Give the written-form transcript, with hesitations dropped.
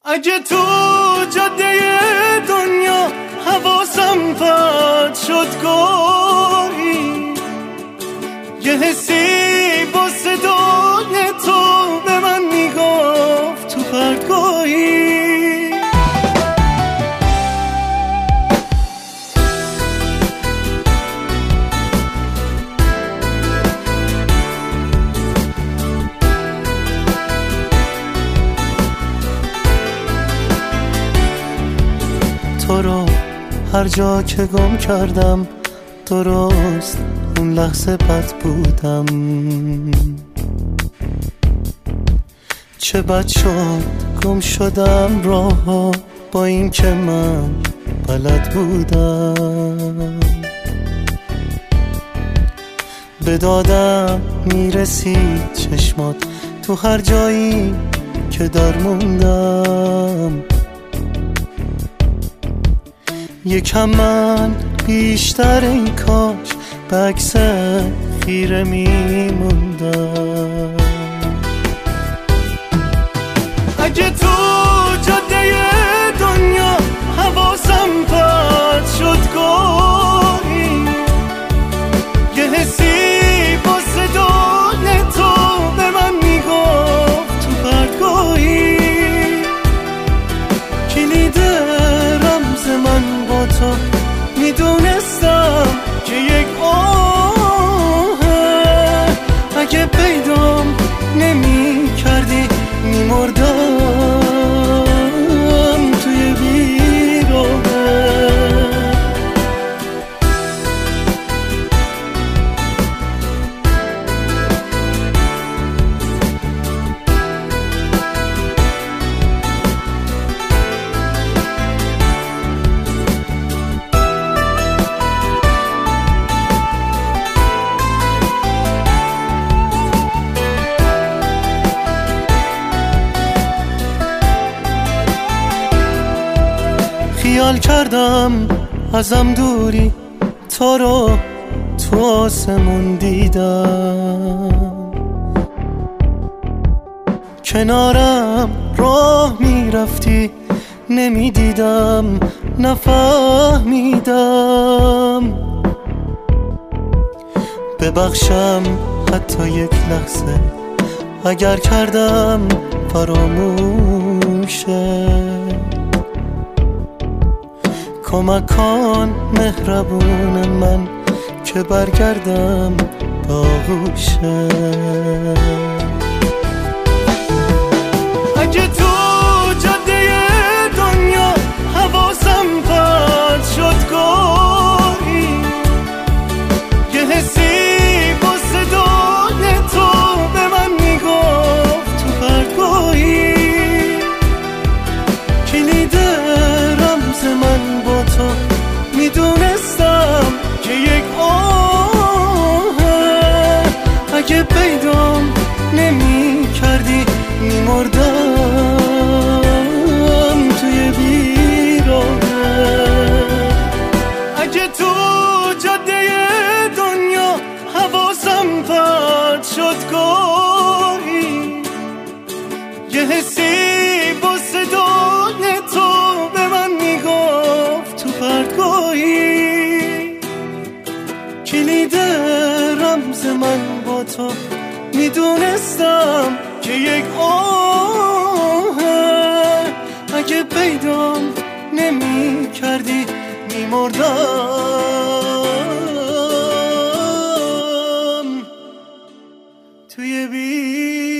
اگه تو جاده دنیا حواسم پرت شد گاهی، یه حسی با صدای تو به من میگفت تو پرتگاهی. تو رو هر جا که گم کردم درست اون لحظه بد بودم. چه بد شد گم شدم راه با این که من بلد بودم. به دادم میرسید چشمات تو هر جایی که در موندم. یکم من بیشتر این کاش به عکس خیره میموندم. اگه تو جاده دنیا حواسم پرت شد گاهی، یه حسی با صدای تو به من میگفت تو پرتگاهی. کلید رمز من با تو میدونستم که یک آهه، اگه پیدام نمی کردی میمردم توی بیراهه. خیال کردم ازم دوری، تو رو تو آسمون دیدم. کنارم راه میرفتی نمیدیدم نفهمیدم. ببخشم حتی یک لحظه اگر کردم فراموشه. کمک کن مهربون من که برگردم به آغوشه. اگه تو جاده دنیا حواسم پرت شد گاهی، یه حسی با صدای تو به من میگفت تو پرتگاهی. کلید رمز من با تو میدونستم که یک آهه، اگه پیدام نمی کردی میمردم توی بیراهه. اگه تو جاده دنیا حواسم پرت شد گاهی، یه حسی با صدای تو به من میگفت تو پرتگاهی. کلید رمز من با تو میدونستم که یک آهه، اگه پیدام نمی کردی میمردم توی